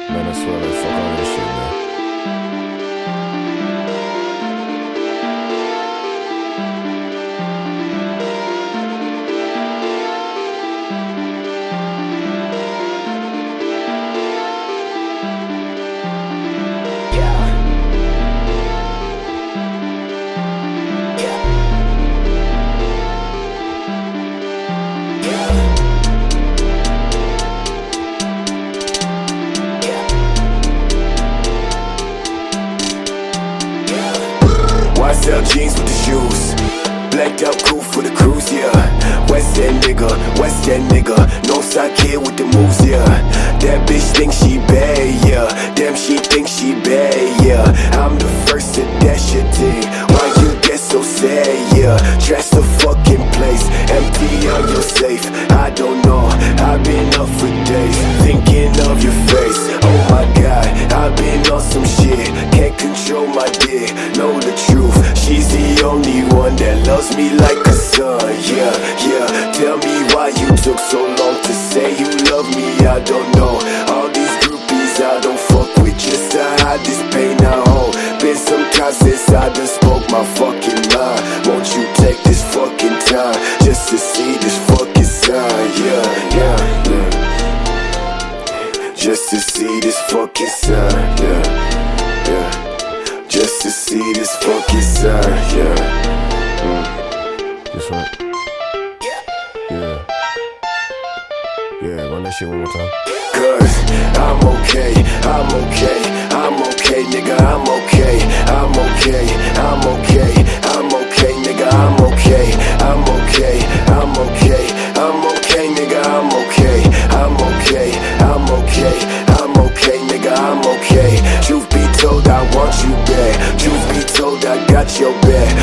Man, I swear, like, fuck all that shit, man. Sell jeans with the shoes, blacked out cool for the cruise, yeah. West End nigga, no side kid with the moves, yeah. That bitch thinks she bad, yeah. Damn, she thinks she bad, yeah. I'm the first to dash your thing. Why you get so sad, yeah? Trash the fucking place, empty out your safe. I don't know, I've been up for days, thinking of your face. Oh my God, I've been on some shit, can't control my dick, know the truth. She's the only one that loves me like a son, yeah, yeah. Tell me why you took so long to say you love me, I don't know. All these groupies I don't fuck with, just to hide this pain I hold. Been some time since I done spoke my fucking mind. Won't you take this fucking time, just to see this fucking sign, yeah, yeah, yeah. Just to see this fucking sign, yeah, yeah. Just to see this fucking sign, yeah. This right? Yeah. Yeah, run that shit one more time. Cause I'm okay, nigga, I'm okay, nigga, I'm okay, nigga, I'm okay. Truth be told, I want you back. Truth be told, I got your back.